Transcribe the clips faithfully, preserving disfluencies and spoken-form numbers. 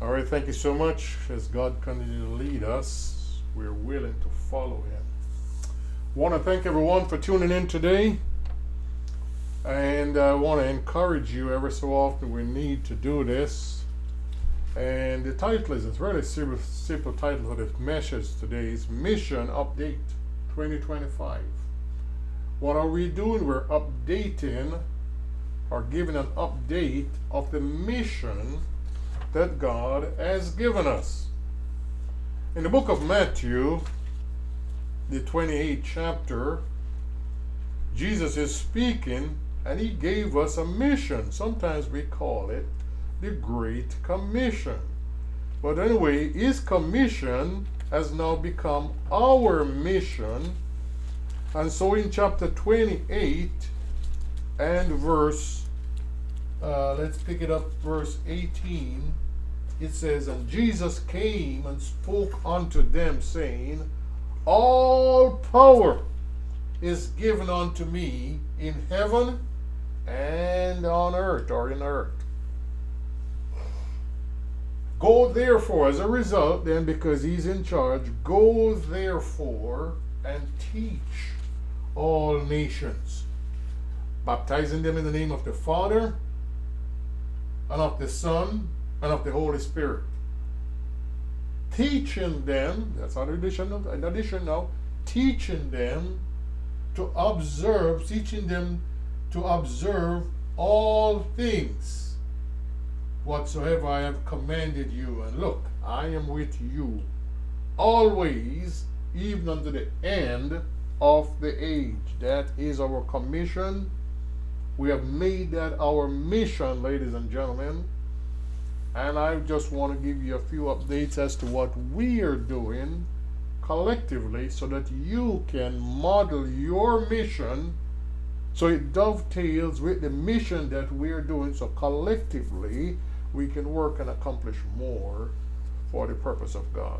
All right, thank you so much. As God continues to lead us, we're willing to follow Him. I want to thank everyone for tuning in today. And I want to encourage you ever so often we need to do this. And the title is, it's really simple, simple title for this message today is Mission Update twenty twenty-five. What are we doing? We're updating or giving an update of the mission that God has given us. In the book of Matthew, the twenty-eighth chapter, Jesus is speaking and He gave us a mission. Sometimes we call it the Great Commission. But anyway, His commission has now become our mission. And so in chapter twenty-eight and verse, uh, let's pick it up, verse eighteen, it says, "And Jesus came and spoke unto them, saying, All power is given unto me in heaven and on earth," or in earth. Go therefore, as a result then, because He's in charge, go therefore and teach all nations, baptizing them in the name of the Father and of the Son and of the Holy Spirit, teaching them, that's an addition, an addition now, teaching them to observe, teaching them to observe all things whatsoever I have commanded you. And look, I am with you always, even unto the end of the age. That is our commission. We have made that our mission, ladies and gentlemen. And I just want to give you a few updates as to what we are doing collectively so that you can model your mission so it dovetails with the mission that we're doing, so collectively we can work and accomplish more for the purpose of God.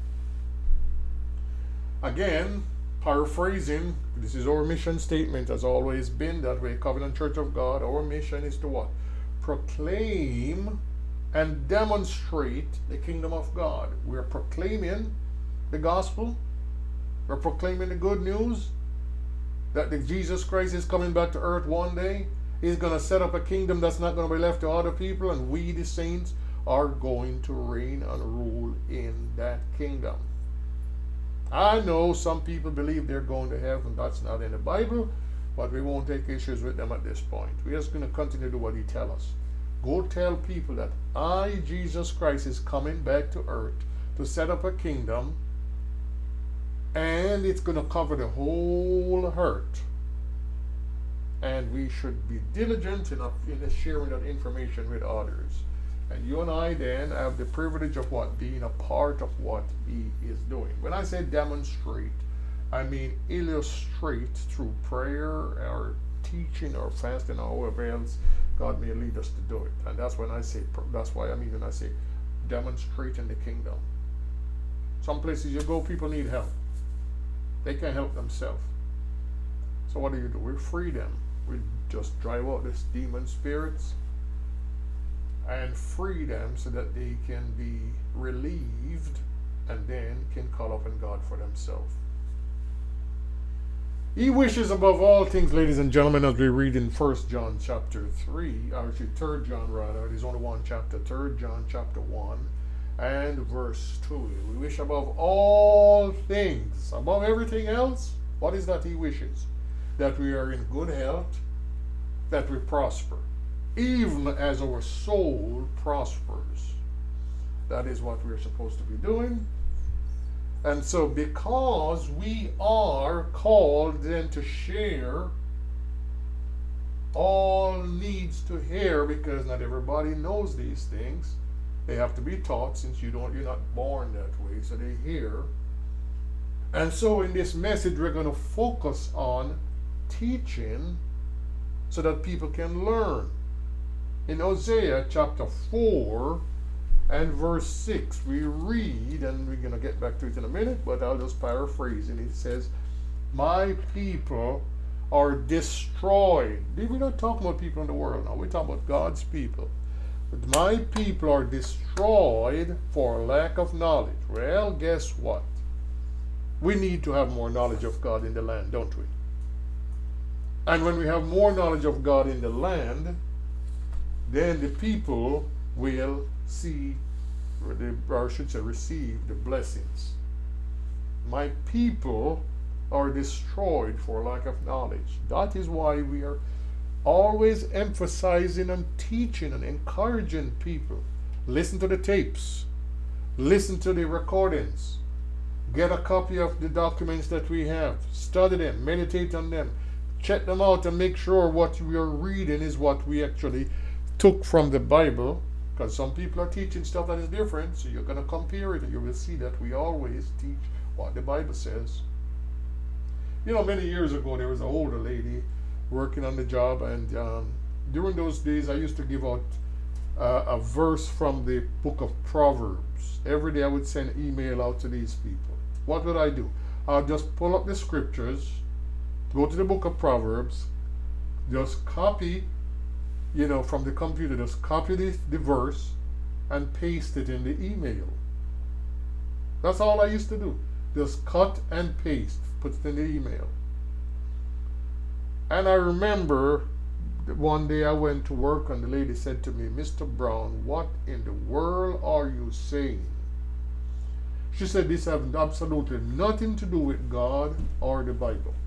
Again, paraphrasing, this is our mission statement, has always been that way. Covenant Church of God, our mission is to what? Proclaim and demonstrate the kingdom of God. We're proclaiming the gospel. We're proclaiming the good news that the Jesus Christ is coming back to earth one day. He's going to set up a kingdom that's not going to be left to other people, and we, the saints, are going to reign and rule in that kingdom. I know some people believe they're going to heaven. That's not in the Bible, but we won't take issues with them at this point. We're just going to continue to do what He tells us. Go tell people that I, Jesus Christ, is coming back to earth to set up a kingdom, and it's going to cover the whole earth. And we should be diligent enough in sharing that information with others. And you and I then have the privilege of what? Being a part of what He is doing. When I say demonstrate, I mean illustrate through prayer or teaching or fasting or however else God may lead us to do it. And that's when I say, that's why I mean when I say demonstrating the kingdom. Some places you go, people need help. They can't help themselves. So what do you do? We free them. We just drive out these demon spirits and free them so that they can be relieved and then can call upon God for themselves. He wishes above all things, ladies and gentlemen, as we read in First John chapter three, or actually Third John rather, there's only one chapter, Third John chapter one and verse two. We wish above all things, above everything else, what is that He wishes? That we are in good health, that we prosper, even as our soul prospers. That is what we're supposed to be doing. And so because we are called then to share, all needs to hear, because not everybody knows these things. They have to be taught, since you don't, you're not born that way, so they hear. And so in this message we're going to focus on teaching so that people can learn. In Hosea chapter four and verse six, we read, and we're going to get back to it in a minute, but I'll just paraphrase it. It says, "My people are destroyed." We're not talking about people in the world now. We're talking about God's people. My people are destroyed for lack of knowledge. Well, guess what? We need to have more knowledge of God in the land, don't we? And when we have more knowledge of God in the land, then the people will see, or I should say, receive the blessings. My people are destroyed for lack of knowledge. That is why we are always emphasizing and teaching and encouraging people. Listen to the tapes. Listen to the recordings. Get a copy of the documents that we have. Study them. Meditate on them. Check them out and make sure what we are reading is what we actually took from the Bible. Because some people are teaching stuff that is different. So you're going to compare it and you will see that we always teach what the Bible says. You know, many years ago there was an older lady working on the job, and um, during those days I used to give out uh, a verse from the book of Proverbs. Every day I would send an email out to these people. What would I do? I'll just pull up the scriptures, go to the book of Proverbs, just copy, you know, from the computer, just copy the, the verse and paste it in the email. That's all I used to do. Just cut and paste, put it in the email. And I remember one day I went to work and the lady said to me, "Mister Brown, what in the world are you saying?" She said, "This has absolutely nothing to do with God or the Bible."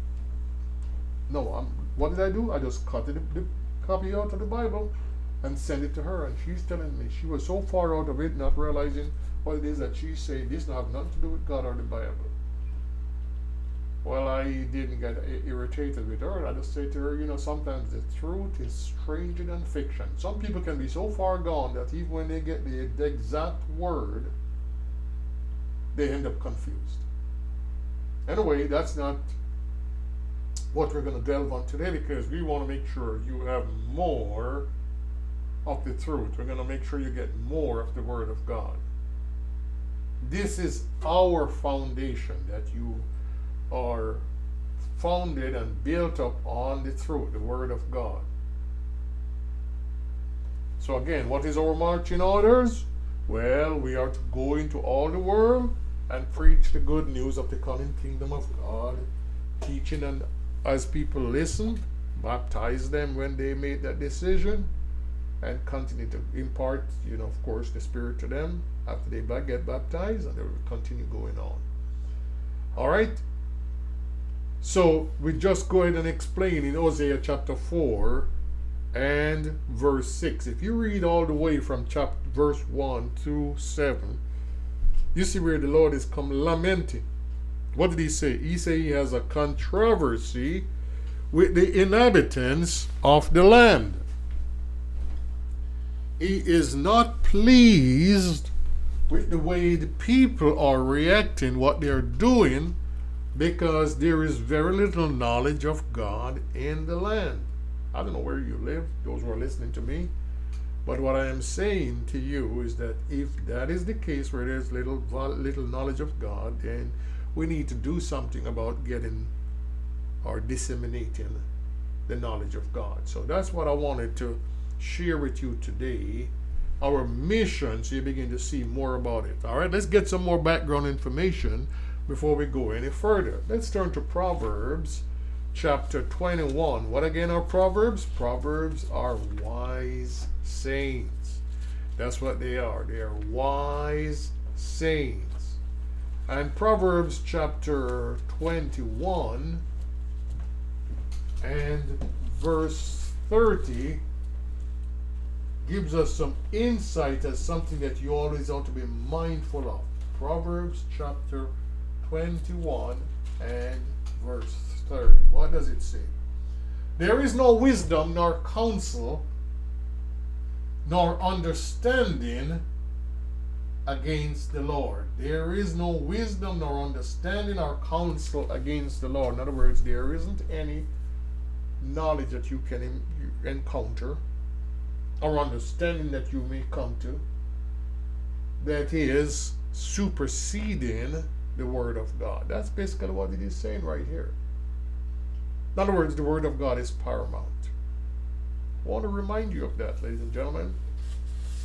No, I'm, what did I do? I just cut the, the copy out of the Bible and sent it to her. And she's telling me she was so far out of it, not realizing what it is that she's saying. This has nothing to do with God or the Bible. Well, I didn't get irritated with her. I just say to her, you know, sometimes the truth is stranger than fiction. Some people can be so far gone that even when they get the, the exact word, they end up confused. Anyway, that's not what we're going to delve on today, because we want to make sure you have more of the truth. We're going to make sure you get more of the Word of God. This is our foundation, that you are founded and built up on the truth, the Word of God. So again, what is our marching orders? Well, we are to go into all the world and preach the good news of the coming kingdom of God, teaching, and as people listen, baptize them when they made that decision, and continue to impart, you know, of course, the Spirit to them after they get baptized, and they will continue going on. All right. So we just go ahead and explain in Hosea chapter four and verse six. If you read all the way from chapter verse one to seven, you see where the Lord is come lamenting. What did he say? He said he has a controversy with the inhabitants of the land. He is not pleased with the way the people are reacting, what they're doing, because there is very little knowledge of God in the land. I don't know where you live, those who are listening to me, but what I am saying to you is that if that is the case, where there's little little knowledge of God, then we need to do something about getting or disseminating the knowledge of God. So that's what I wanted to share with you today, our mission, so you begin to see more about it. All right, let's get some more background information before we go any further. Let's turn to Proverbs chapter twenty-one. What again are Proverbs? Proverbs are wise sayings. That's what they are. They are wise sayings. And Proverbs chapter twenty-one and verse thirty gives us some insight as something that you always ought to be mindful of. Proverbs chapter twenty-one and verse thirty. What does it say? There is no wisdom nor counsel nor understanding against the Lord. There is no wisdom nor understanding or counsel against the Lord. In other words, there isn't any knowledge that you can in, you encounter or understanding that you may come to that is superseding the Word of God. That's basically what it is saying right here. In other words, the Word of God is paramount. I want to remind you of that, ladies and gentlemen.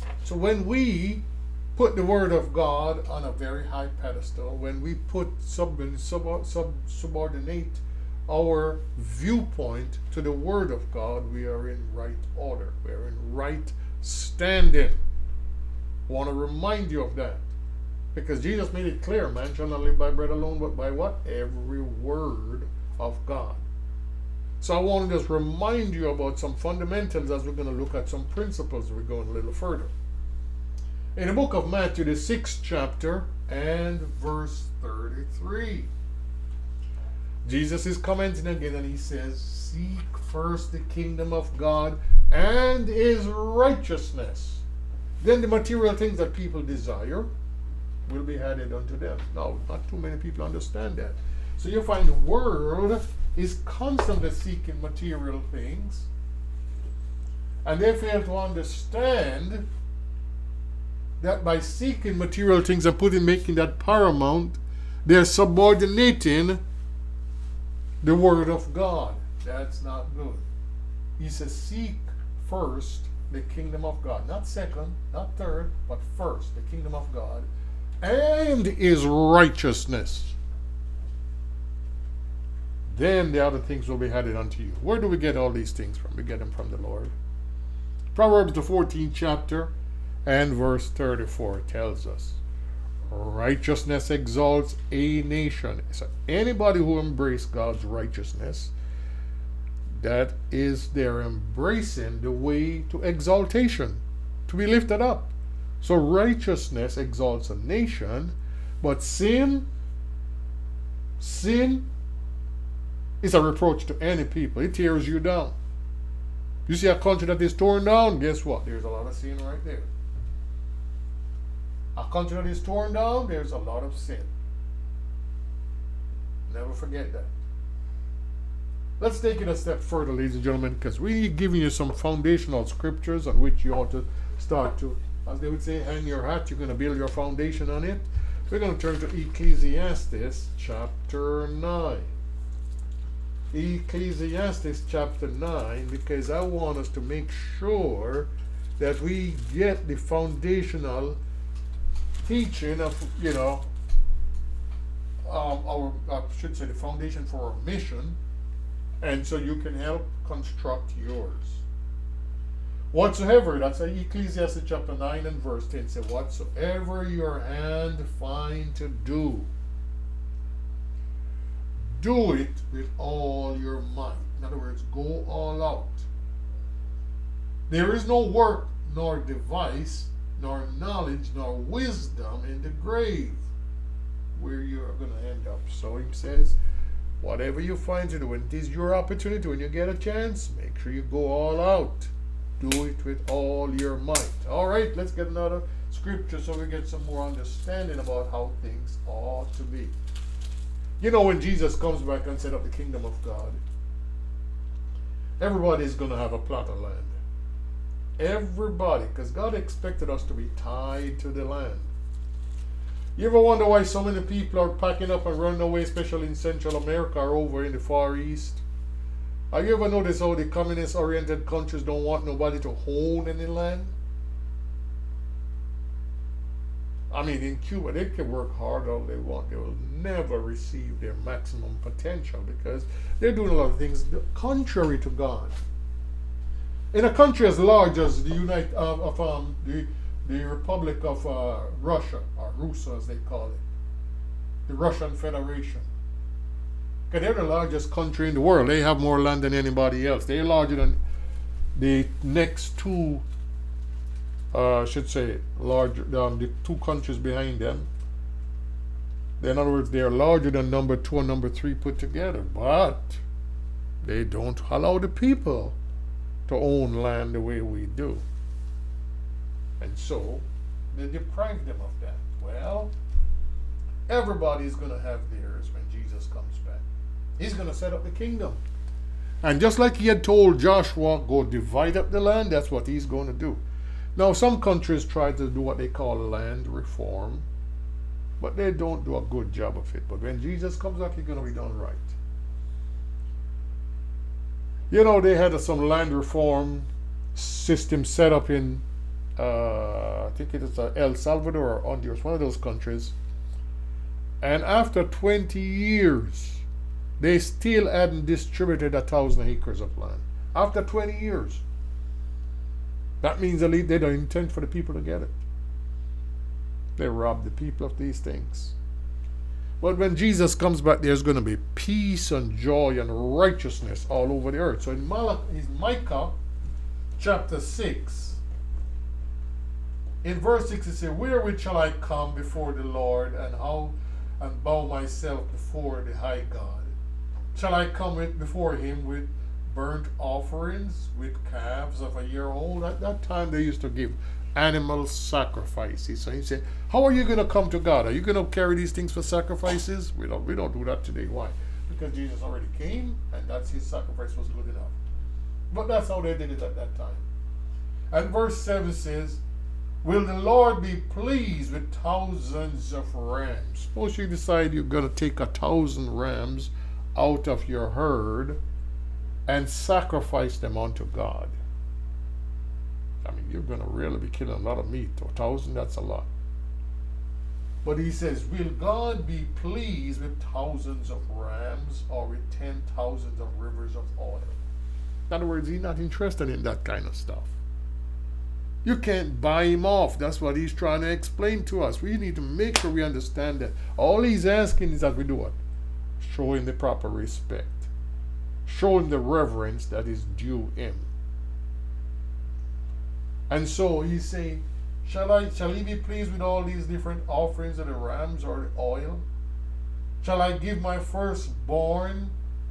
So when we put the Word of God on a very high pedestal, when we put sub, sub, sub, subordinate our viewpoint to the Word of God, we are in right order. We are in right standing. I want to remind you of that. Because Jesus made it clear, man shall not live by bread alone, but by what? Every word of God. So I want to just remind you about some fundamentals as we're going to look at some principles. We're going a little further. In the book of Matthew, the sixth chapter and verse thirty-three, Jesus is commenting again and he says, seek first the kingdom of God and his righteousness. Then the material things that people desire will be added unto them. Now, not too many people understand that. So you find the world is constantly seeking material things, and they fail to understand that by seeking material things and putting making that paramount, they're subordinating the Word of God. That's not good. He says, seek first the kingdom of God. Not second, not third, but first the kingdom of God and his righteousness. Then the other things will be added unto you. Where do we get all these things from? We get them from the Lord. Proverbs, the fourteenth chapter and verse thirty-four tells us, righteousness exalts a nation. So anybody who embraces God's righteousness, that is, they're embracing the way to exaltation, to be lifted up. So righteousness exalts a nation, but sin, sin is a reproach to any people. It tears you down. You see a country that is torn down, guess what? There's a lot of sin right there. A country that is torn down, there's a lot of sin. Never forget that. Let's take it a step further, ladies and gentlemen, because we're giving you some foundational scriptures on which you ought to start to, as they would say, hang your hat. You're going to build your foundation on it. We're going to turn to Ecclesiastes chapter nine. Ecclesiastes chapter nine, because I want us to make sure that we get the foundational teaching of, you know, um, our, I should say the foundation for our mission, and so you can help construct yours. Whatsoever, that's Ecclesiastes chapter nine and verse ten, say, whatsoever your hand find to do, do it with all your might. In other words, go all out. There is no work, nor device, nor knowledge, nor wisdom in the grave where you are going to end up. So he says, whatever you find to do, when it is your opportunity, when you get a chance, make sure you go all out. Do it with all your might. All right, let's get another scripture so we get some more understanding about how things ought to be. You know, when Jesus comes back and set up the kingdom of God, everybody is going to have a plot of land. Everybody, because God expected us to be tied to the land. You ever wonder why so many people are packing up and running away, especially in Central America or over in the Far East? Have you ever noticed how the communist-oriented countries don't want nobody to own any land? I mean, in Cuba, they can work hard all they want. They will never receive their maximum potential because they're doing a lot of things contrary to God. In a country as large as the United uh, of um, the the Republic of uh, Russia, or Rusa as they call it, the Russian Federation. Okay, they're the largest country in the world. They have more land than anybody else. They're larger than the next two. Uh, I should say larger um, the two countries behind them. In other words, they are larger than number two and number three put together, but they don't allow the people to own land the way we do. And so they deprive them of that. Well, everybody's going to have theirs when Jesus comes back. He's going to set up the kingdom. And just like he had told Joshua, go divide up the land, that's what he's going to do. Now, some countries try to do what they call land reform, but they don't do a good job of it. But when Jesus comes back, it's going to be done right. You know, they had some land reform system set up in uh, I think it is uh, El Salvador or Honduras, one of those countries. And after twenty years, they still hadn't distributed a thousand acres of land. After twenty years. That means they don't intend for the people to get it. They rob the people of these things. But when Jesus comes back, there's going to be peace and joy and righteousness all over the earth. So in, Mal- in Micah chapter six, in verse six, it says, wherewith shall I come before the Lord, and how and bow myself before the high God? Shall I come with, before him with burnt offerings, with calves of a year old? At that time they used to give animal sacrifices. So he said, how are you going to come to God? Are you going to carry these things for sacrifices? We don't we don't do that today. Why? Because Jesus already came, and that's his sacrifice was good enough. But that's how they did it at that time. And verse seven says, will the Lord be pleased with thousands of rams? Suppose you decide you're going to take a thousand rams out of your herd and sacrifice them unto God. I mean, you're going to really be killing a lot of meat. A thousand, that's a lot. But he says, will God be pleased with thousands of rams or with ten thousands of rivers of oil? In other words, he's not interested in that kind of stuff. You can't buy him off. That's what he's trying to explain to us. We need to make sure we understand that. All he's asking is that we do what? Show him the proper respect. Show him the reverence that is due him. And so he's saying, shall I shall he be pleased with all these different offerings of the rams or the oil? Shall I give my firstborn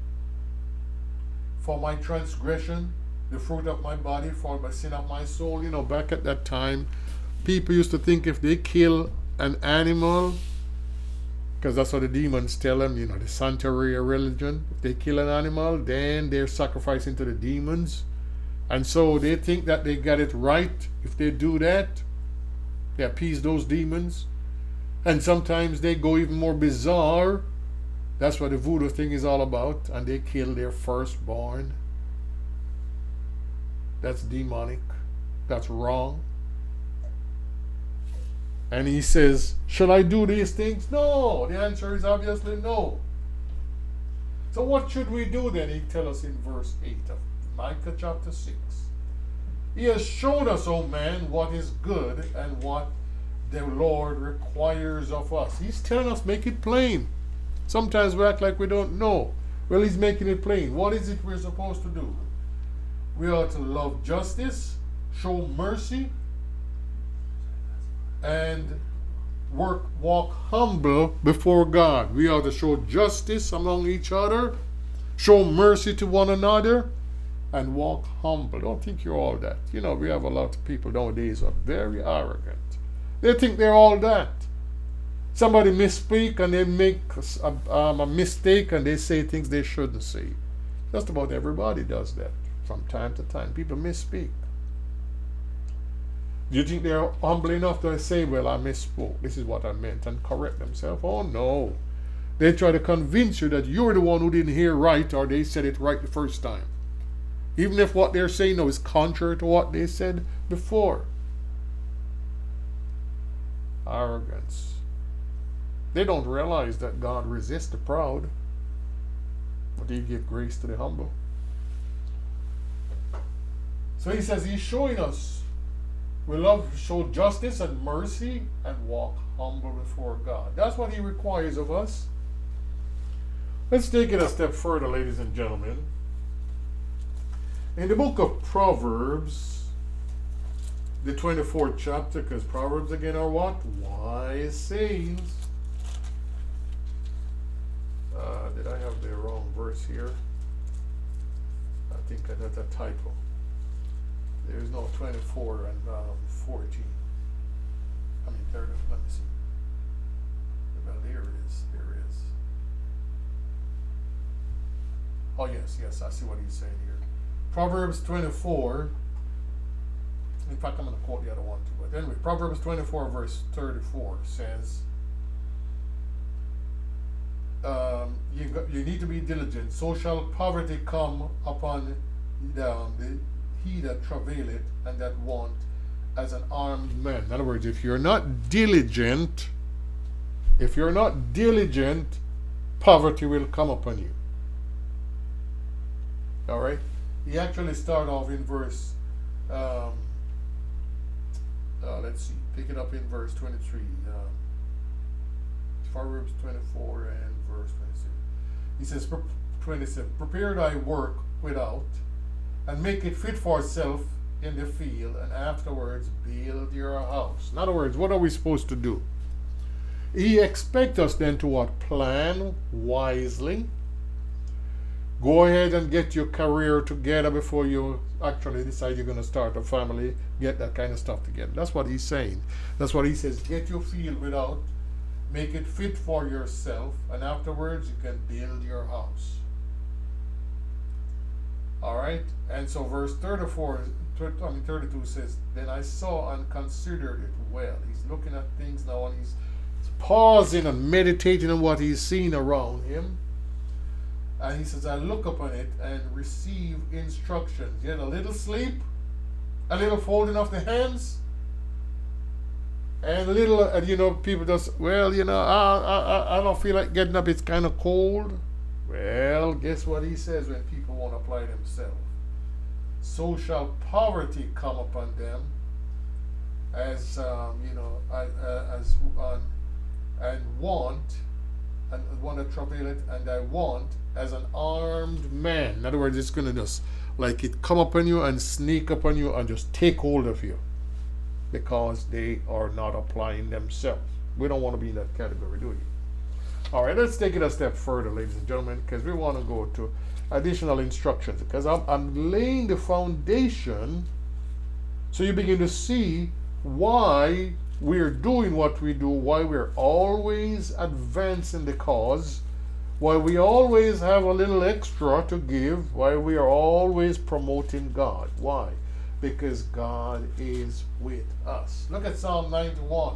for my transgression, the fruit of my body for the sin of my soul? You know, back at that time, people used to think if they kill an animal, because that's what the demons tell them, you know, the Santeria religion, if they kill an animal, then they're sacrificing to the demons. And so they think that they got it right. If they do that, they appease those demons. And sometimes they go even more bizarre. That's what the voodoo thing is all about. And they kill their firstborn. That's demonic. That's wrong. And he says, shall I do these things? No. The answer is obviously no. So what should we do then? He tells us in verse eight of Micah chapter six. He has shown us, O man, what is good and what the Lord requires of us. He's telling us, make it plain. Sometimes we act like we don't know. Well, he's making it plain. What is it we're supposed to do? We ought to love justice, show mercy, and work, walk humble before God. We ought to show justice among each other, show mercy to one another, and walk humble. Don't think you're all that. You know, we have a lot of people nowadays who are very arrogant. They think they're all that. Somebody misspeak and they make a, um, a mistake and they say things they shouldn't say. Just about everybody does that from time to time. People misspeak. Do you think they're humble enough to say, well, I misspoke, this is what I meant, and correct themselves? Oh no. They try to convince you that you're the one who didn't hear right, or they said it right the first time. Even if what they're saying now is contrary to what they said before. Arrogance. They don't realize that God resists the proud, but he gives grace to the humble. So he says he's showing us we love to show justice and mercy and walk humble before God. That's what he requires of us. Let's take it a step further, ladies and gentlemen. In the book of Proverbs, the twenty-fourth chapter, because Proverbs again are what? Wise sayings. Uh, did I have the wrong verse here? I think I had a typo. There's no twenty-four and um, fourteen. I mean, there, let me see. Well, there it is. There it is. Oh, yes, yes, I see what he's saying here. Proverbs twenty-four. In fact, I'm going to quote the other one too. But anyway, Proverbs twenty-four, verse thirty-four says, um, you, got, you need to be diligent. So shall poverty come upon the, um, the he that travaileth and that want, as an armed man. In other words, if you're not diligent, if you're not diligent, poverty will come upon you. All right? He actually started off in verse, um, uh, let's see, pick it up in verse twenty-three. Um, Proverbs twenty-four and verse twenty-six. He says, twenty-seven, prepare thy work without, and make it fit for itself in the field, and afterwards build your house. In other words, what are we supposed to do? He expects us then to what? Plan wisely. Go ahead and get your career together before you actually decide you're going to start a family. Get that kind of stuff together. That's what he's saying. That's what he says. Get your field without, make it fit for yourself, and afterwards you can build your house. All right? And so verse thirty-four, I mean thirty-two says, then I saw and considered it well. He's looking at things now, and he's pausing and meditating on what he's seen around him. And he says, I look upon it and receive instructions. Yet a little sleep, a little folding of the hands, and a little, uh, you know, people just, well, you know, I, I, I don't feel like getting up. It's kind of cold. Well, guess what he says when people won't apply themselves? So shall poverty come upon them, as, um, you know, uh, as uh, and want, and want to trouble it, and I want as an armed man. In other words, it's going to just, like it come upon you and sneak upon you and just take hold of you, because they are not applying themselves. We don't want to be in that category, do we? All right, let's take it a step further, ladies and gentlemen, because we want to go to additional instructions, because I'm, I'm laying the foundation so you begin to see why we're doing what we do, why we're always advancing the cause, why we always have a little extra to give, why we are always promoting God. Why? Because God is with us. Look at Psalm ninety-one.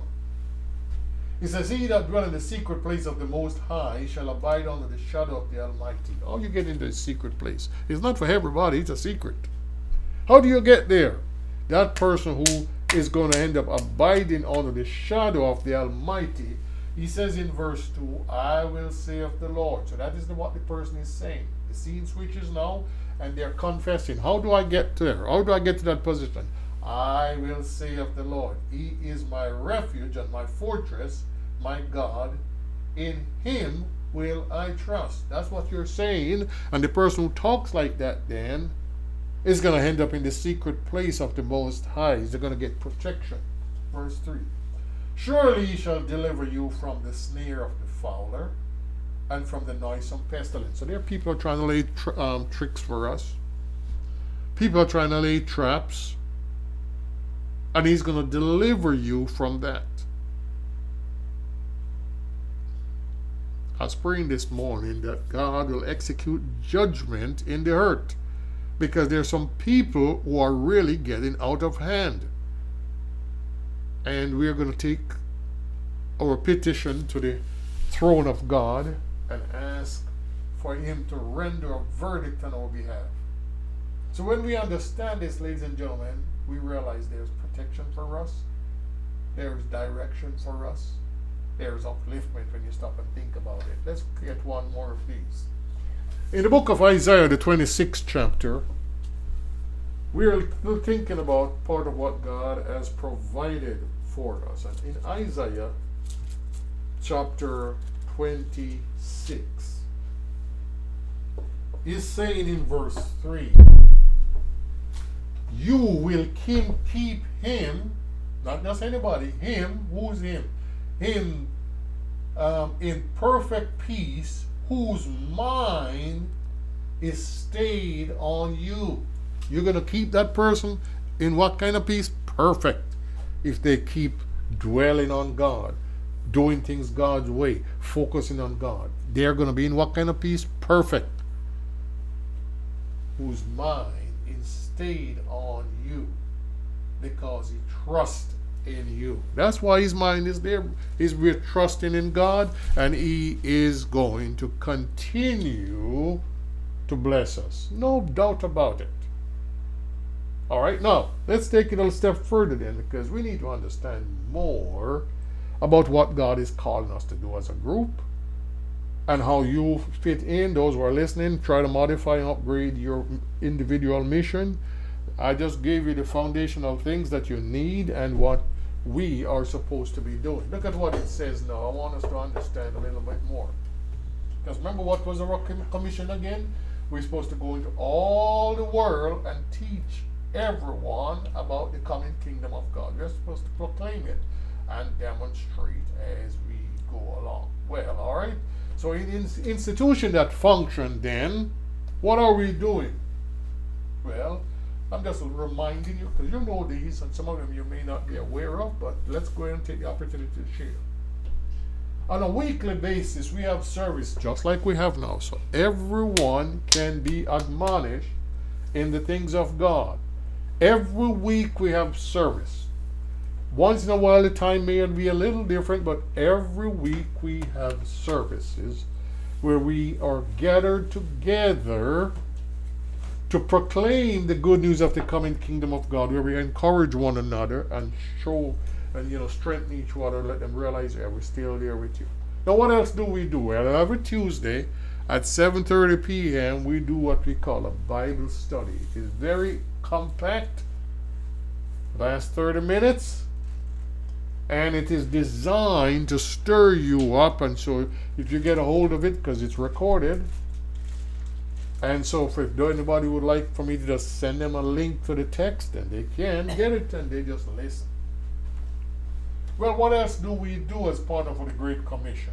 He says, he that dwell in the secret place of the Most High shall abide under the shadow of the Almighty. How you get into the secret place? It's not for everybody, it's a secret. How do you get there? That person who is going to end up abiding under the shadow of the Almighty, he says in verse two, I will say of the Lord. So that is the, what the person is saying. The scene switches now, and they're confessing. How do I get there? How do I get to that position? I will say of the Lord, he is my refuge and my fortress, my God. In him will I trust. That's what you're saying. And the person who talks like that then is going to end up in the secret place of the Most High. They're going to get protection. Verse three. Surely he shall deliver you from the snare of the fowler and from the noisome pestilence. So there are people are trying to lay tr- um, tricks for us. People are trying to lay traps. And he's going to deliver you from that. I was praying this morning that God will execute judgment in the earth, because there are some people who are really getting out of hand. And we are going to take our petition to the throne of God and ask for him to render a verdict on our behalf. So when we understand this, ladies and gentlemen, we realize there's protection for us, there's direction for us, there's upliftment when you stop and think about it. Let's get one more of these. In the book of Isaiah, the twenty-sixth chapter, we're thinking about part of what God has provided for us. And in Isaiah chapter twenty-six, he's saying in verse three, you will keep him, not just anybody, him, who's him? Him um, in perfect peace, whose mind is stayed on you. You're going to keep that person in what kind of peace? Perfect. If they keep dwelling on God, doing things God's way, focusing on God, they're going to be in what kind of peace? Perfect. Whose mind is stayed on you because he trusts in you. That's why his mind is there. He's we're trusting in God, and he is going to continue to bless us. No doubt about it. All right, now let's take it a little step further then, because we need to understand more about what God is calling us to do as a group and how you fit in. Those who are listening, try to modify and upgrade your individual mission. I just gave you the foundational things that you need and what we are supposed to be doing. Look at what it says now. I want us to understand a little bit more. Because remember, what was our commission again? We're supposed to go into all the world and teach everyone about the coming kingdom of God. We're supposed to proclaim it and demonstrate as we go along. Well, all right. So in the institution that function, then, what are we doing? Well, I'm just reminding you, because you know these, and some of them you may not be aware of, but let's go ahead and take the opportunity to share. On a weekly basis, we have service just like we have now. So everyone can be admonished in the things of God. Every week we have service. Once in a while the time may be a little different, but every week we have services where we are gathered together to proclaim the good news of the coming kingdom of God, where we encourage one another and show and you know strengthen each other, let them realize that we're still there with you. Now what else do we do? Well, every Tuesday at seven thirty p m we do what we call a Bible study. It is very compact, lasts thirty minutes, and it is designed to stir you up. And so if you get a hold of it, because it's recorded, and so if anybody would like for me to just send them a link to the text, then they can get it and they just listen. Well, what else do we do as part of the Great Commission?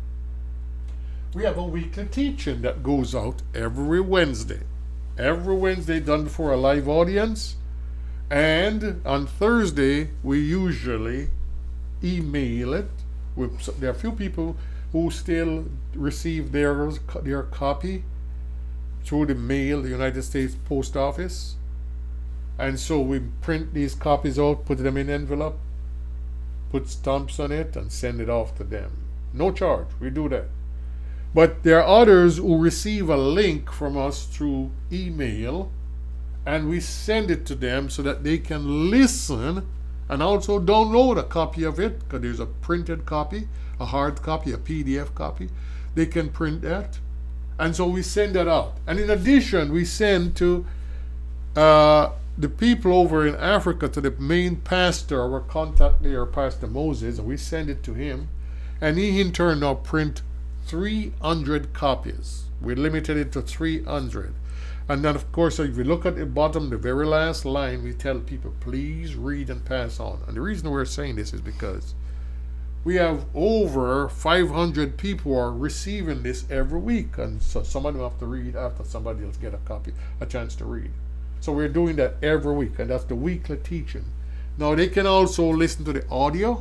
We have a weekly teaching that goes out every Wednesday. Every Wednesday done before a live audience. And on Thursday, we usually email it. With, there are a few people who still receive their, their copy through the mail, the United States Post Office. And so we print these copies out, put them in envelope, put stamps on it, and send it off to them. No charge, we do that. But there are others who receive a link from us through email, and we send it to them so that they can listen and also download a copy of it, because there's a printed copy, a hard copy, a P D F copy. They can print that. And so we send that out. And in addition, we send to uh, the people over in Africa, to the main pastor, our contact there, Pastor Moses, and we send it to him. And he in turn now print three hundred copies. We limited it to three hundred. And then, of course, if you look at the bottom, the very last line, we tell people, please read and pass on. And the reason we're saying this is because we have over five hundred people who are receiving this every week. And so some of them have to read after somebody else get a copy, a chance to read. So we're doing that every week, and that's the weekly teaching. Now, they can also listen to the audio.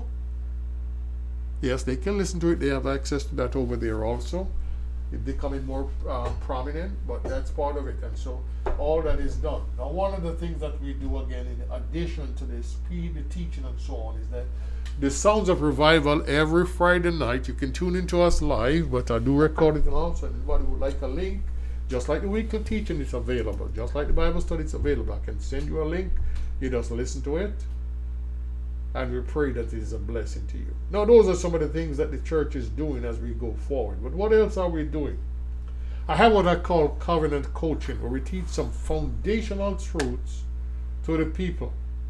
Yes, they can listen to it. They have access to that over there also. It's becoming more uh, prominent, but that's part of it. And so all that is done. Now, one of the things that we do, again, in addition to the speed, the teaching, and so on, is that the Sounds of Revival every Friday night. You can tune into us live, but I do record it also. And anybody would like a link, just like the weekly teaching, it's available. Just like the Bible study, it's available. I can send you a link. You just listen to it. And we pray that it is a blessing to you. Now, those are some of the things that the church is doing as we go forward. But what else are we doing? I have what I call covenant coaching, where we teach some foundational truths to the people.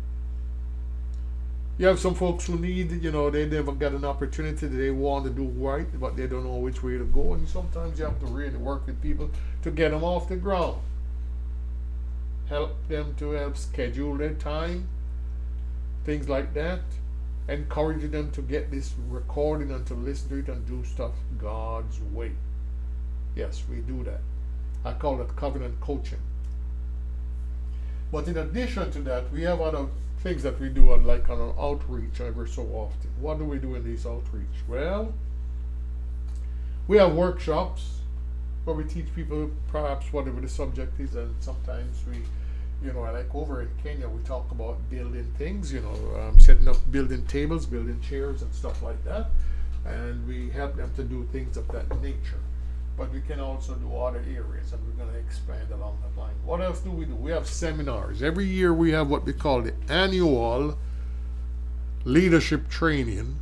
You have some folks who need, you know, they never got an opportunity, they want to do right, but they don't know which way to go. And sometimes you have to really work with people to get them off the ground. Help them to help schedule their time. Things like that, encouraging them to get this recording and to listen to it and do stuff God's way. Yes, we do that. I call it covenant coaching. But in addition to that, we have other things that we do, like on an outreach every so often. What do we do in these outreach? Well, we have workshops where we teach people perhaps whatever the subject is, and sometimes we You know, like over in Kenya, we talk about building things, you know, um, setting up building tables, building chairs and stuff like that. And we help them to do things of that nature. but we can also do other areas, and we're going to expand along that line. What else do we do? We have seminars. Every year we have what we call the annual leadership training,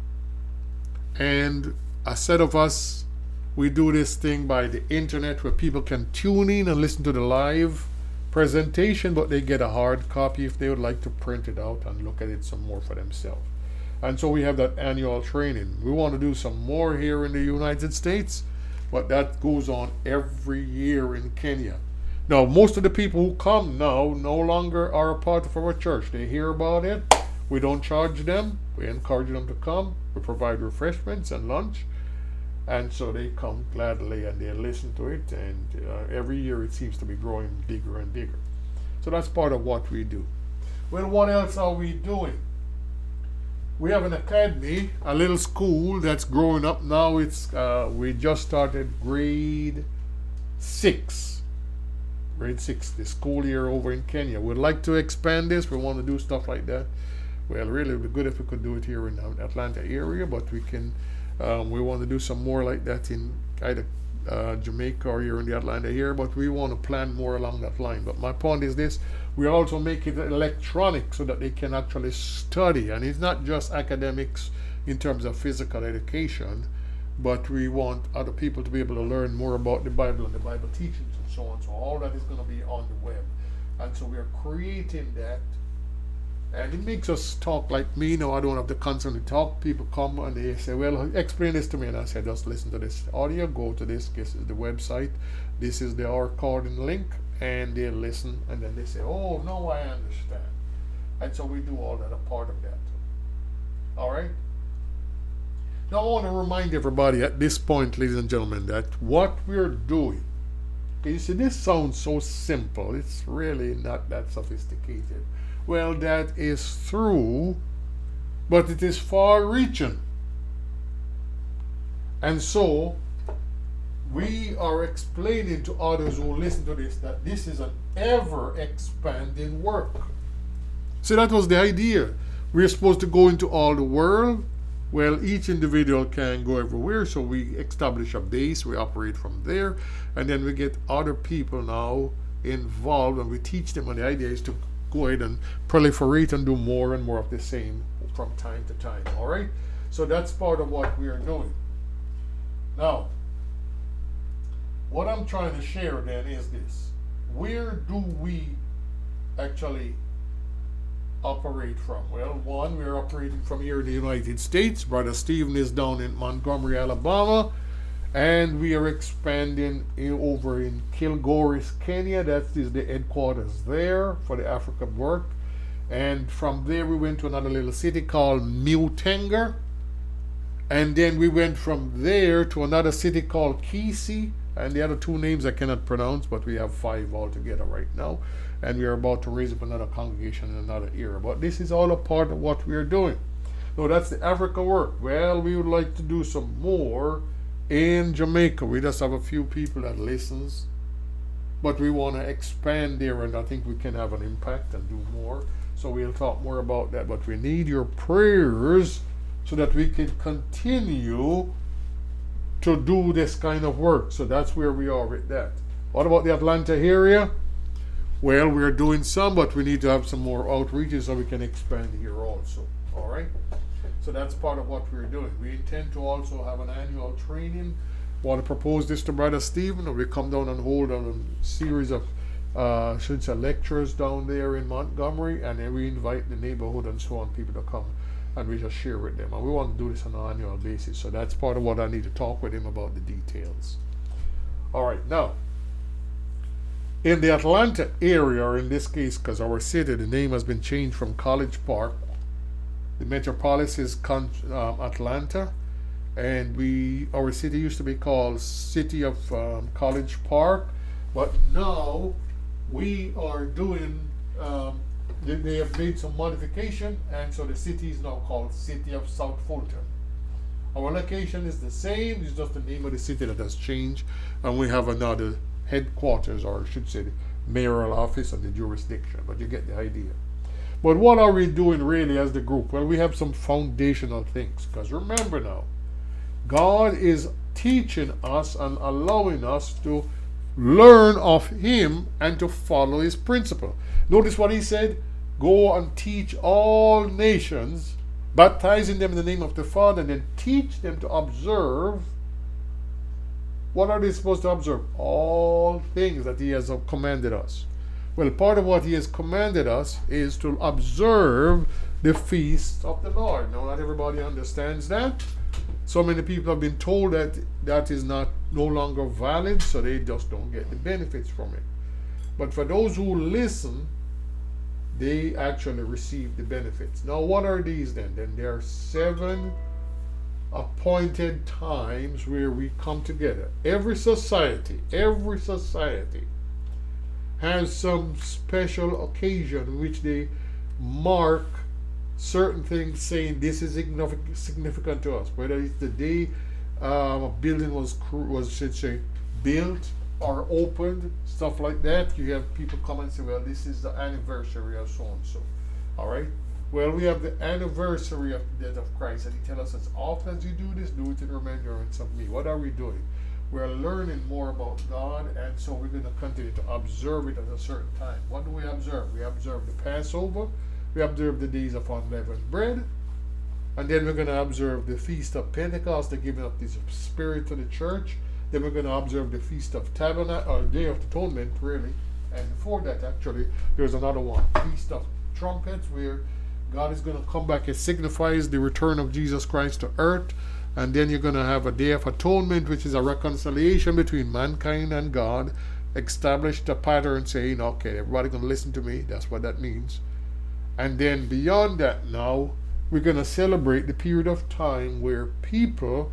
and a set of us, we do this thing by the internet where people can tune in and listen to the live presentation, but they get a hard copy if they would like to print it out and look at it some more for themselves. And so we have that annual training. We want to do some more here in the United States, but that goes on every year in Kenya. Now, most of the people who come now no longer are a part of our church. They hear about it. We don't charge them. We encourage them to come. We provide refreshments and lunch. And so they come gladly and they listen to it. And uh, every year it seems to be growing bigger and bigger. So that's part of what we do. Well, what else are we doing? We have an academy, a little school that's growing up now. It's uh, we just started grade six. Grade six, the school year over in Kenya. We'd like to expand this. We want to do stuff like that. Well, really, it would be good if we could do it here in the Atlanta area, but we can. Um, we want to do some more like that in either uh, Jamaica or here in the Atlanta area, but we want to plan more along that line. But my point is this: we also make it electronic so that they can actually study, and it's not just academics in terms of physical education, but we want other people to be able to learn more about the Bible and the Bible teachings and so on. So all that is going to be on the web, and so we are creating that. And it makes us talk like me. Now I don't have the concern to talk. People come and they say, well, explain this to me. And I say, just listen to this audio, go to this, this is the website, this is the our recording link, and they listen, and then they say, oh, no, I understand. And so we do all that, a part of that. All right? Now I want to remind everybody at this point, ladies and gentlemen, that what we're doing, you see, this sounds so simple. It's really not that sophisticated. Well, that is true, but it is far-reaching. And so, we are explaining to others who listen to this that this is an ever-expanding work. See, that was the idea. We're supposed to go into all the world. Well, each individual can go everywhere, so we establish a base, we operate from there, and then we get other people now involved, and we teach them, and the idea is to go ahead and proliferate and do more and more of the same from time to time. All right, so that's part of what we are doing. Now, what I'm trying to share then is this: where do we actually operate from? Well, one, we're operating from here in the United States. Brother Stephen is down in Montgomery, Alabama, and we are expanding in, over in Kilgoris, Kenya. That is the headquarters there for the Africa work. And from there we went to another little city called Mutenga. And then we went from there to another city called Kisi. And the other two names I cannot pronounce, but we have five altogether right now. And we are about to raise up another congregation in another area. But this is all a part of what we are doing. So that's the Africa work. Well, we would like to do some more in Jamaica. We just have a few people that listens, but we want to expand there, and I think we can have an impact and do more. So we'll talk more about that, but we need your prayers so that we can continue to do this kind of work. So that's where we are with that. What about the Atlanta area? Well, we're doing some, but we need to have some more outreaches so we can expand here also. All right? So that's part of what we're doing. We intend to also have an annual training. Want to propose this to Brother Stephen, or we come down and hold a series of uh, should say lectures down there in Montgomery, and then we invite the neighborhood and so on people to come, and we just share with them. And we want to do this on an annual basis. So that's part of what I need to talk with him about the details. All right, now in the Atlanta area, or in this case, because our city, the name has been changed from College Park. The metropolis is Con- um, Atlanta, and we our city used to be called City of um, College Park, but now we are doing. Um, they, they have made some modification, and so the city is now called City of South Fulton. Our location is the same; it's just the name of the city that has changed, and we have another headquarters, or I should say, the mayoral office and the jurisdiction. But you get the idea. But what are we doing really as the group? Well, we have some foundational things, because remember now, God is teaching us and allowing us to learn of him and to follow his principle. Notice what he said: go and teach all nations, baptizing them in the name of the Father, and then teach them to observe. What are they supposed to observe? All things that he has commanded us. Well, part of what he has commanded us is to observe the feast of the Lord. Now, not everybody understands that. So many people have been told that that is not no longer valid, so they just don't get the benefits from it. But for those who listen, they actually receive the benefits. Now, what are these then? Then there are seven appointed times where we come together. Every society, every society has some special occasion in which they mark certain things, saying this is significant to us. Whether it's the day um, a building was was should say built or opened, stuff like that. You have people come and say, well, this is the anniversary of so and so. All right. Well, we have the anniversary of the death of Christ, and he tells us, as often as you do this, do it in remembrance of me. What are we doing? We're learning more about God, and so we're going to continue to observe it at a certain time. What do we observe? We observe the Passover, we observe the days of unleavened bread, and then we're going to observe the Feast of Pentecost, the giving of the Spirit to the church. Then we're going to observe the Feast of Tabernacle, or Day of Atonement, really. And before that, actually, there's another one, Feast of Trumpets, where God is going to come back. It signifies the return of Jesus Christ to earth. And then you're going to have a Day of Atonement, which is a reconciliation between mankind and God. Established a pattern saying, okay, everybody going to listen to me. That's what that means. And then beyond that now, we're going to celebrate the period of time where people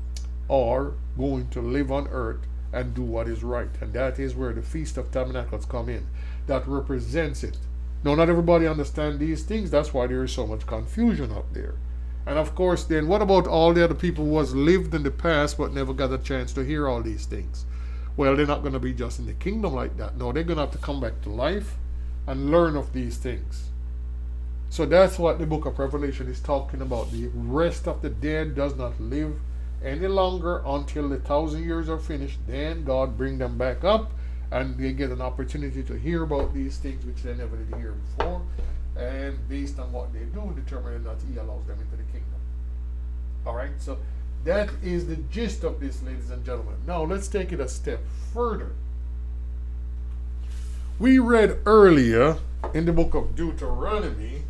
are going to live on earth and do what is right. And that is where the Feast of Tabernacles come in. That represents it. Now, not everybody understands these things. That's why there is so much confusion out there. And of course, then what about all the other people who has lived in the past but never got a chance to hear all these things? Well, they're not going to be just in the kingdom like that. No, they're going to have to come back to life and learn of these things. So that's what the book of Revelation is talking about. The rest of the dead does not live any longer until the thousand years are finished. Then God bring them back up, and they get an opportunity to hear about these things which they never did hear before. And based on what they do, determine whether or not he allows them into the kingdom. All right, so that is the gist of this, ladies and gentlemen. Now let's take it a step further. We read earlier in the book of Deuteronomy,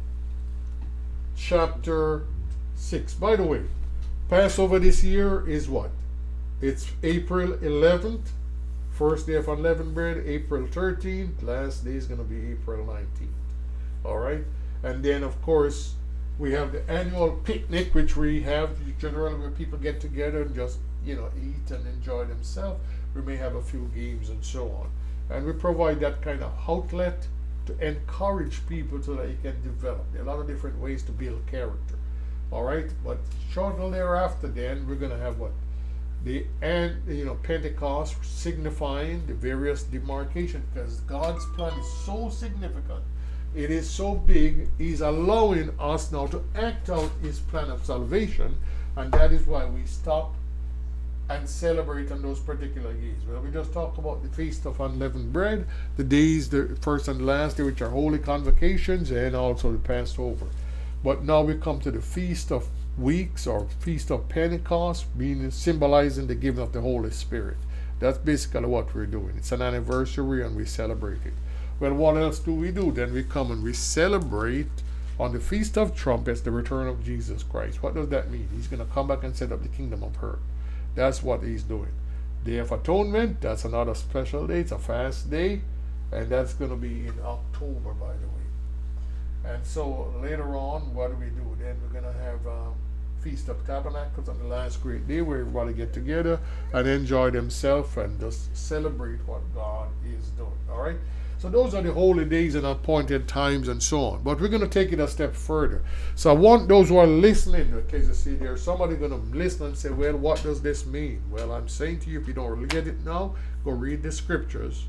chapter six. By the way, Passover this year is what? It's April eleventh, first day of unleavened bread, April thirteenth, last day is going to be April nineteenth. All right, and then of course we have the annual picnic, which we have generally where people get together and just, you know, eat and enjoy themselves. We may have a few games and so on, and we provide that kind of outlet to encourage people so that you can develop. There are a lot of different ways to build character. All right, but shortly thereafter, then we're going to have what? The and you know Pentecost, signifying the various demarcations, because God's plan is so significant. It is so big, he's allowing us now to act out his plan of salvation, and that is why we stop and celebrate on those particular days. Well, we just talked about the Feast of Unleavened Bread, the days, the first and last day, which are holy convocations, and also the Passover. But now we come to the Feast of Weeks, or Feast of Pentecost, meaning symbolizing the giving of the Holy Spirit. That's basically what we're doing. It's an anniversary and we celebrate it. Well, what else do we do? Then we come and we celebrate on the Feast of Trumpets the return of Jesus Christ. What does that mean? He's going to come back and set up the kingdom of earth. That's what he's doing. Day of Atonement, that's another special day. It's a fast day, and that's going to be in October, by the way. And so later on, what do we do? Then we're going to have um, Feast of Tabernacles on the last great day, where everybody get together and enjoy themselves and just celebrate what God is doing. All right? So those are the holy days and appointed times and so on. But we're going to take it a step further. So I want those who are listening, in case you see there's somebody going to listen and say, well, what does this mean? Well, I'm saying to you, if you don't really get it now, go read the scriptures.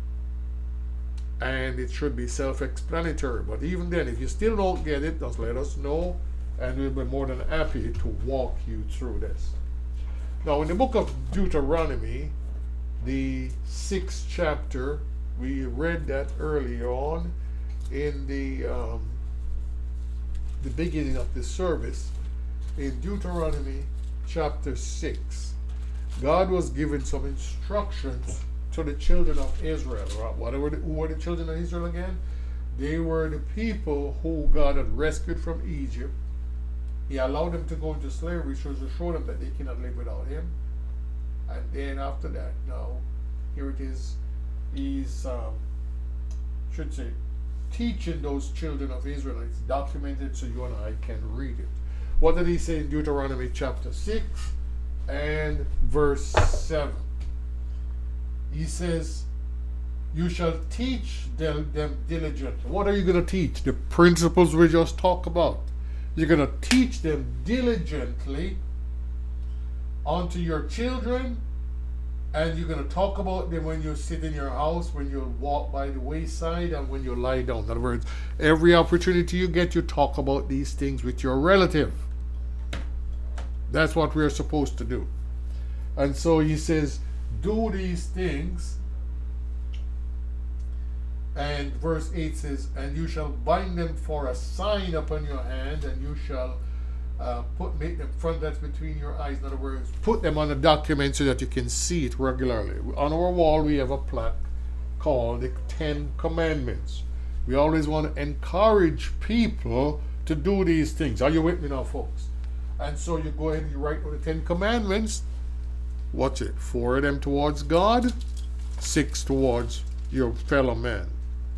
And it should be self-explanatory. But even then, if you still don't get it, just let us know. And we'll be more than happy to walk you through this. Now, in the book of Deuteronomy, the sixth chapter, we read that earlier on in the um, the beginning of the service. In Deuteronomy chapter six, God was giving some instructions to the children of Israel. What were the, who were the children of Israel again? They were the people who God had rescued from Egypt. He allowed them to go into slavery so to show them that they cannot live without Him. And then after that, now, here it is, He's, um, should say, teaching those children of Israel. It's documented so you and I can read it. What did He say in Deuteronomy chapter six and verse seven? He says, you shall teach them, them diligently. What are you going to teach? The principles we just talked about. You're going to teach them diligently unto your children, and you're going to talk about them when you sit in your house, when you walk by the wayside, and when you lie down. In other words, every opportunity you get, you talk about these things with your relative. That's what we're supposed to do. And so He says, do these things. And verse eight says, and you shall bind them for a sign upon your hand, and you shall uh, put make them frontlets between your eyes. In other words, put them on a document so that you can see it regularly. On our wall, we have a plaque called the Ten Commandments. We always want to encourage people to do these things. Are you with me now, folks? And so you go ahead and you write on the Ten Commandments. Watch it. Four of them towards God, six towards your fellow man.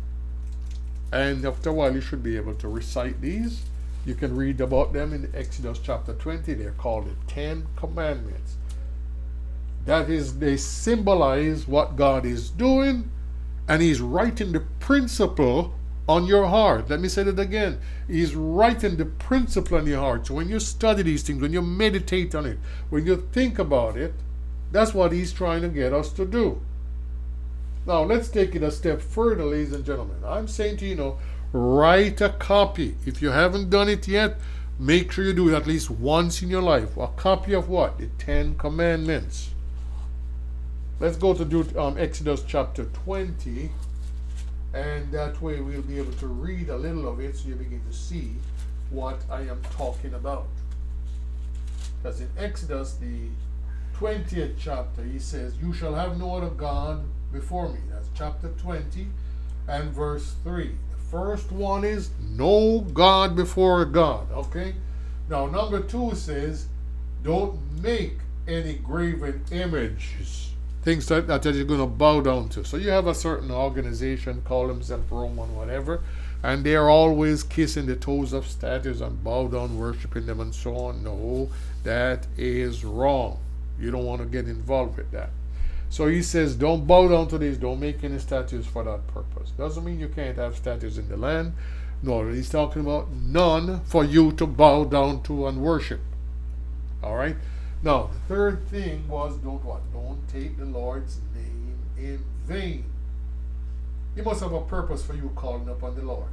And after a while, you should be able to recite these. You can read about them in Exodus chapter twenty. They're called the Ten Commandments. That is, they symbolize what God is doing, and He's writing the principle on your heart. Let me say that again. He's writing the principle on your heart. So when you study these things, when you meditate on it, when you think about it, that's what He's trying to get us to do. Now, let's take it a step further, ladies and gentlemen. I'm saying to you, you know, write a copy. If you haven't done it yet, make sure you do it at least once in your life. A copy of what? The Ten Commandments. Let's go to do, um, Exodus chapter twenty, and that way we'll be able to read a little of it so you begin to see what I am talking about. Because in Exodus, the twentieth chapter, He says, you shall have no other God before me. That's chapter twenty and verse three. The first one is no God before God. Okay? Now, number two says, don't make any graven images, things that, that you're going to bow down to. So you have a certain organization, call themselves Roman, whatever, and they're always kissing the toes of statues and bow down, worshiping them and so on. No, that is wrong. You don't want to get involved with that. So He says, don't bow down to these, don't make any statues for that purpose. Doesn't mean you can't have statues in the land. No, He's talking about none for you to bow down to and worship. All right? Now, the third thing was, don't what? Don't take the Lord's name in vain. You must have a purpose for you calling upon the Lord.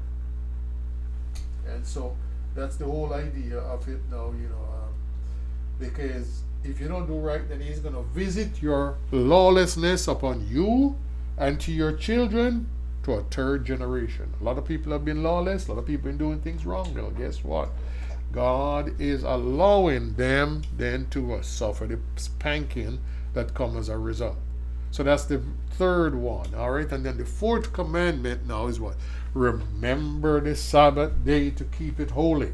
And so that's the whole idea of it now, you know, um, because if you don't do right, then He's going to visit your lawlessness upon you and to your children to a third generation. A lot of people have been lawless. A lot of people have been doing things wrong. Well, guess what? God is allowing them then to uh, suffer the spanking that comes as a result. So that's the third one. All right. And then the fourth commandment now is what? Remember the Sabbath day to keep it holy.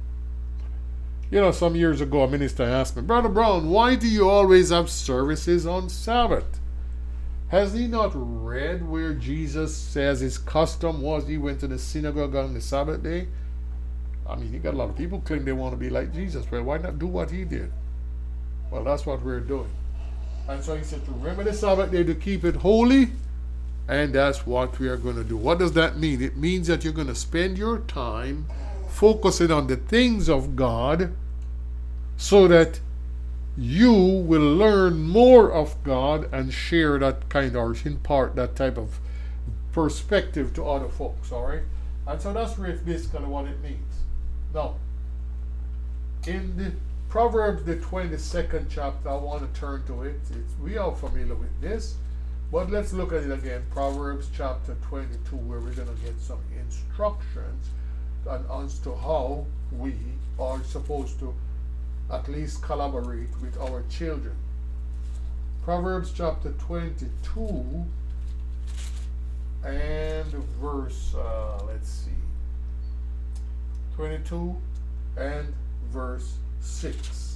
You know, some years ago, a minister asked me, Brother Brown, why do you always have services on Sabbath? Has he not read where Jesus says his custom was he went to the synagogue on the Sabbath day? I mean, you got a lot of people claim they want to be like Jesus. Well, why not do what He did? Well, that's what we're doing. And so He said to remember the Sabbath day to keep it holy, and that's what we are going to do. What does that mean? It means that you're going to spend your time focusing on the things of God, so that you will learn more of God and share that kind, or impart that type of perspective to other folks, all right? And so that's basically what it means. Now, in the Proverbs, the twenty-second chapter, I want to turn to it. It's, we are familiar with this, but let's look at it again. Proverbs chapter twenty-two, where we're going to get some instructions on, as to how we are supposed to at least collaborate with our children. Proverbs chapter twenty-two and verse, uh, let's see, twenty-two and verse six.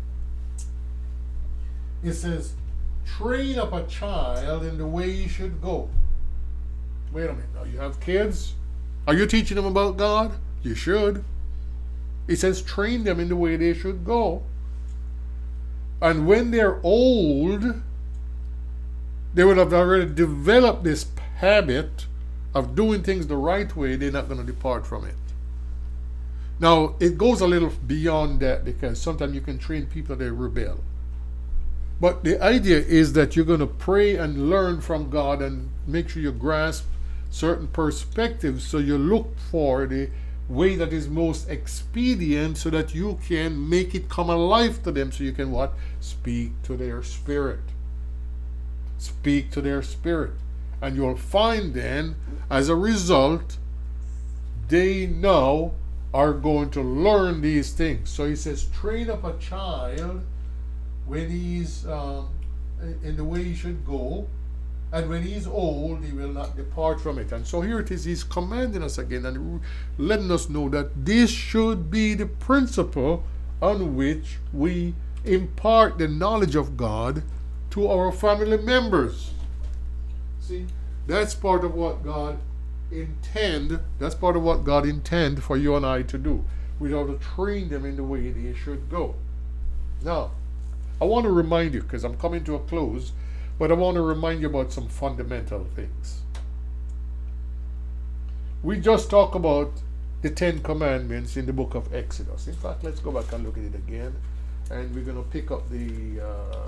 It says, train up a child in the way he should go. Wait a minute, now you have kids? Are you teaching them about God? You should. It says train them in the way they should go. And when they're old, they will have already developed this habit of doing things the right way. They're not going to depart from it. Now, it goes a little beyond that, because sometimes you can train people that rebel. But the idea is that you're going to pray and learn from God and make sure you grasp certain perspectives, so you look for the way that is most expedient, so that you can make it come alive to them, so you can what? Speak to their spirit. Speak to their spirit. And you'll find then, as a result, they now are going to learn these things. So he says, train up a child when he's um, in the way he should go, and when he's old, he will not depart from it. And so here it is, he's commanding us again and letting us know that this should be the principle on which we impart the knowledge of God to our family members. See, that's part of what God intend, that's part of what God intend for you and I to do. We have to train them in the way they should go. Now, I want to remind you, because I'm coming to a close, but I want to remind you about some fundamental things. We just talked about the Ten Commandments in the book of Exodus. In fact, let's go back and look at it again, and we're going to pick up the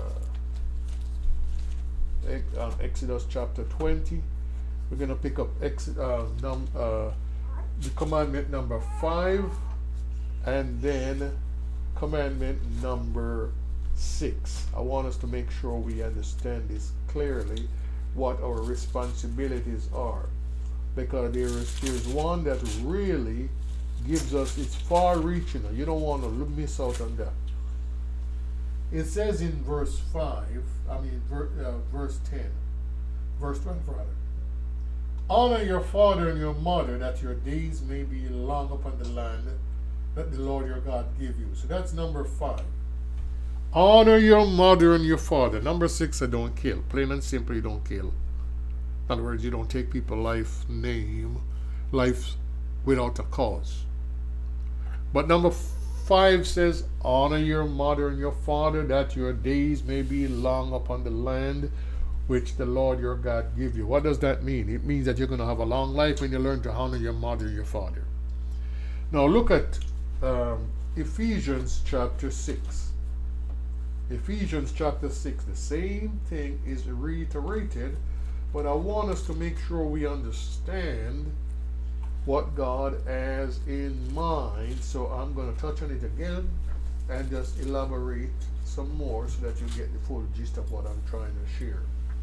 uh, Exodus chapter twenty. We're going to pick up ex, uh, num, uh, the commandment number five, and then commandment number six. I want us to make sure we understand this clearly, what our responsibilities are, because there is there's one that really gives us, it's far-reaching. You don't want to miss out on that. It says in verse five, I mean ver, uh, verse ten, verse twelve rather. Honor your father and your mother, that your days may be long upon the land that the Lord your God give you. So that's number five. Honor your mother and your father. Number six, I don't kill. Plain and simple, you don't kill. In other words, you don't take people's life name, life without a cause. But number five says, honor your mother and your father, that your days may be long upon the land which the Lord your God give you. What does that mean? It means that you're going to have a long life when you learn to honor your mother and your father. Now look at um, Ephesians chapter six. Ephesians chapter six, the same thing is reiterated, but I want us to make sure we understand what God has in mind. So I'm going to touch on it again and just elaborate some more so that you get the full gist of what I'm trying to share.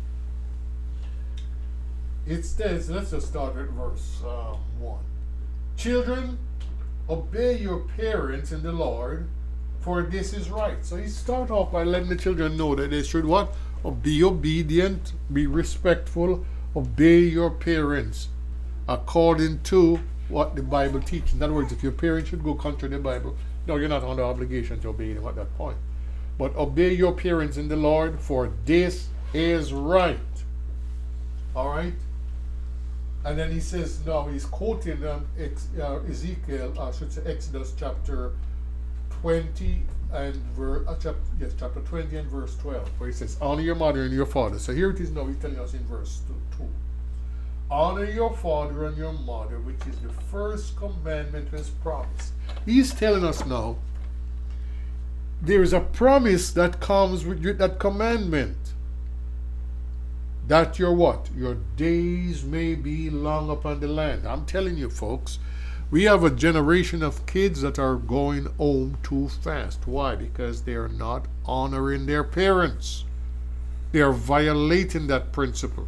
It says, let's just start at verse um, one. Children, obey your parents in the Lord, for this is right. So he starts off by letting the children know that they should what? Be obedient, be respectful, obey your parents according to what the Bible teaches. In other words, if your parents should go contrary to the Bible, no, you're not under obligation to obey them at that point. But obey your parents in the Lord, for this is right. All right? And then he says, now he's quoting um, ex, uh, Ezekiel, I should say Exodus chapter twenty and verse, uh, chapter, yes, chapter twenty and verse twelve, where he says, honor your mother and your father. So here it is now, he's telling us in verse two. Honor your father and your mother, which is the first commandment as promised. He's telling us now, there is a promise that comes with that commandment. That your what? Your days may be long upon the land. I'm telling you, folks, We have a generation of kids that are going home too fast. Why? Because they are not honoring their parents. They are violating that principle.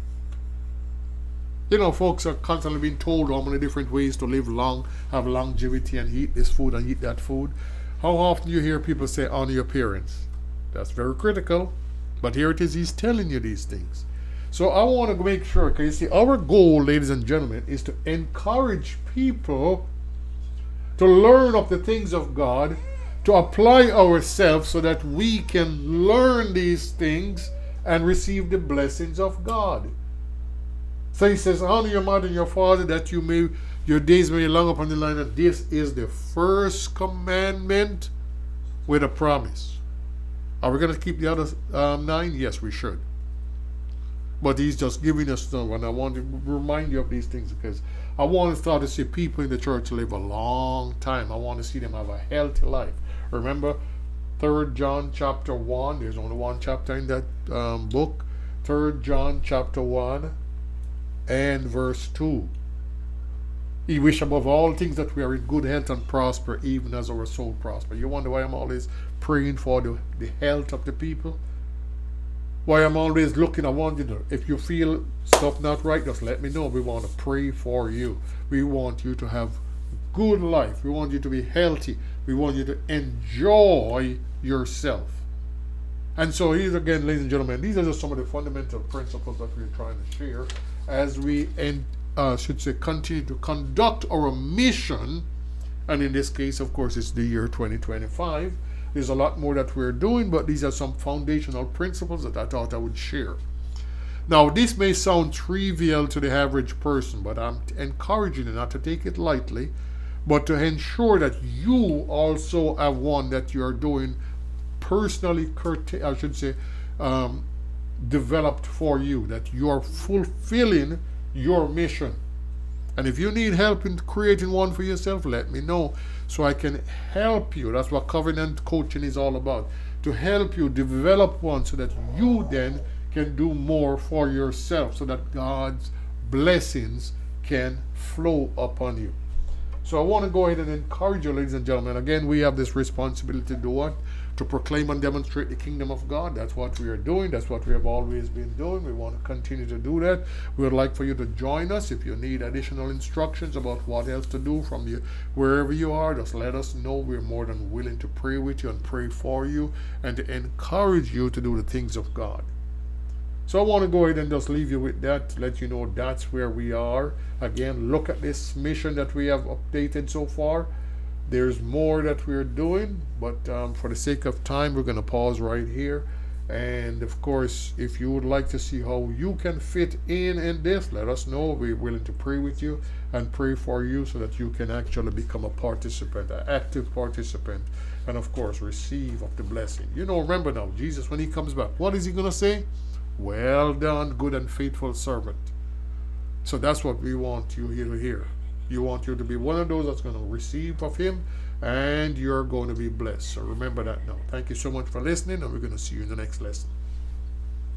You know, folks are constantly being told how many different ways to live long, have longevity, and eat this food and eat that food. How often do you hear people say, honor your parents? That's very critical. But here it is, he's telling you these things. So I want to make sure, because you see, our goal, ladies and gentlemen, is to encourage people to learn of the things of God, to apply ourselves so that we can learn these things and receive the blessings of God. So he says, honor your mother and your father, that you may your days may be long upon the land. And this is the first commandment with a promise. Are we going to keep the other um, nine? Yes, we should. But he's just giving us some, and I want to remind you of these things because I want to start to see people in the church live a long time. I want to see them have a healthy life. Remember, Third John chapter one. There's only one chapter in that um, book. Third John chapter one and verse two. He wish above all things that we are in good health and prosper, even as our soul prosper. You wonder why I'm always praying for the, the health of the people? Why I'm always looking, I want you to, if you feel stuff not right, just let me know. We want to pray for you. We want you to have good life. We want you to be healthy. We want you to enjoy yourself. And so here again, ladies and gentlemen, these are just some of the fundamental principles that we're trying to share as we and uh, should say continue to conduct our mission. And in this case, of course, it's the year twenty twenty-five. There's a lot more that we're doing, but these are some foundational principles that I thought I would share. Now, this may sound trivial to the average person, but I'm encouraging you not to take it lightly, but to ensure that you also have one that you're doing personally, I should say, um, developed for you, that you're fulfilling your mission. And if you need help in creating one for yourself, let me know so I can help you. That's what covenant coaching is all about, to help you develop one so that you then can do more for yourself, so that God's blessings can flow upon you. So I want to go ahead and encourage you, ladies and gentlemen. Again, we have this responsibility to do what? To proclaim and demonstrate the kingdom of God. That's what we are doing. That's what we have always been doing. We want to continue to do that. We would like for you to join us. If you need additional instructions about what else to do from you, wherever you are, just let us know. We're more than willing to pray with you and pray for you and to encourage you to do the things of God. So I want to go ahead and just leave you with that, to let you know that's where we are. Again, look at this mission that we have updated so far. There's more that we're doing, but um, for the sake of time, we're going to pause right here. And of course, if you would like to see how you can fit in in this, let us know. We're willing to pray with you and pray for you so that you can actually become a participant, an active participant, and of course, receive of the blessing. You know, remember now, Jesus, when he comes back, what is he going to say? Well done, good and faithful servant. So that's what we want you here to hear. You want you to be one of those that's going to receive of him, and you're going to be blessed. So remember that now. Thank you so much for listening, and we're going to see you in the next lesson.